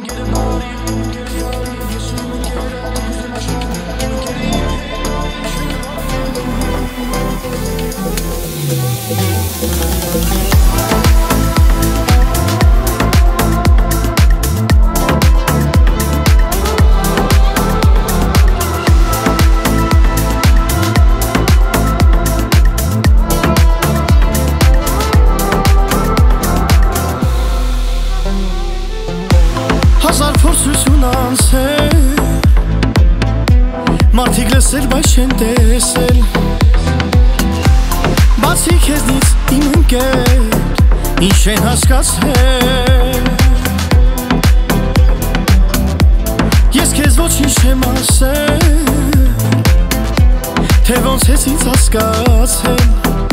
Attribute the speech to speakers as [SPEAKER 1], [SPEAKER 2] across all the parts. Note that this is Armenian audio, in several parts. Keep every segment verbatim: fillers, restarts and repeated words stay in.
[SPEAKER 1] Հազար փորձություն անցել, մարդիկ լսել, բայց չեն տեսել, բացի քեզնից իմ ընկեր, ինչ են հասկացել։ Ես քեզ ոչինչ չեմ ասել, թե ոնց ես ինձ հասկացել,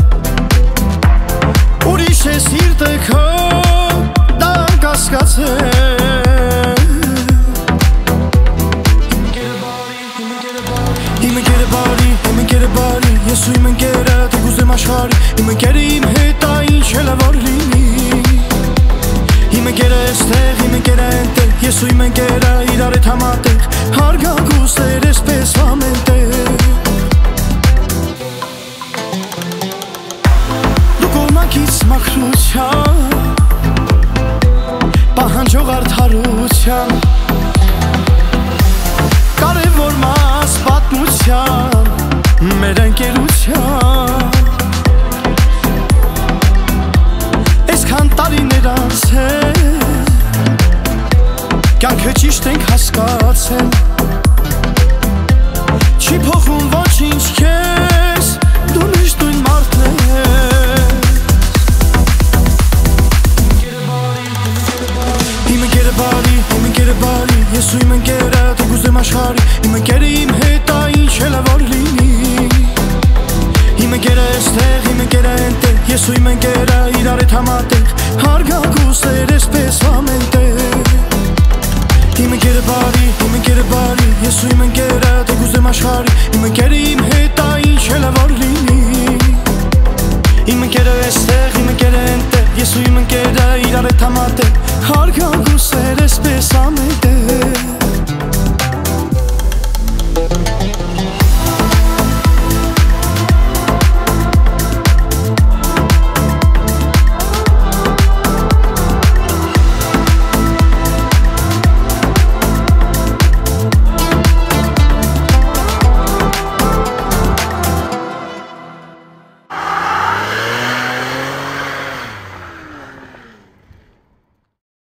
[SPEAKER 1] ուրիշ է սիրտը քո դա կասկածել։ Ես ու իմ ընկերը թե կուզեմ աշխարհի, իմ ընկերը իմ հետ ա ինչ էլ է որ լինի, իմ ընկերը էստեղ, իմ ընկերը էնտեղ, ես ու իմ ընկերը իրար հետ համատեղ, հարգանք ու սեր էսպես ամենտեղ։ Դու կողմնակից մաքրության, պահանջող արդարության, կարևոր մաս պատմության մեր ընկերության, այսքան տարիներ անցել, կյանքը ճիշտ ենք հասկացել, չի փոխում ոչինչ քեզ, դու միշտ նույն մարդն ես։ Իմ ընկերը բարի, իմ ընկերը բարի, ես ու իմ ընկերը թե կուզեմ աշխարհի, իմ ընկերը իմ հետ ա ինչ էլ է որ լինի, իմ ընկերը էստեղ, իմ ընկերը էնտեղ, ես ու իմ ընկերը իրար հետ համատեղ, հարգանք ու սեր էսպես ամենտեղ։ Իմ ընկերը բարի, իմ ընկերը բարի, ես ու իմ ընկերը թե կուզեմ աշխարհի, իմ ընկերը իմ հետ ա ինչ էլ է որ լինի, իմ ընկերը էստեղ, իմ ընկերը էնտեղ, ես ու իմ ընկերը իրար հետ համատեղ, հարգանք ու սեր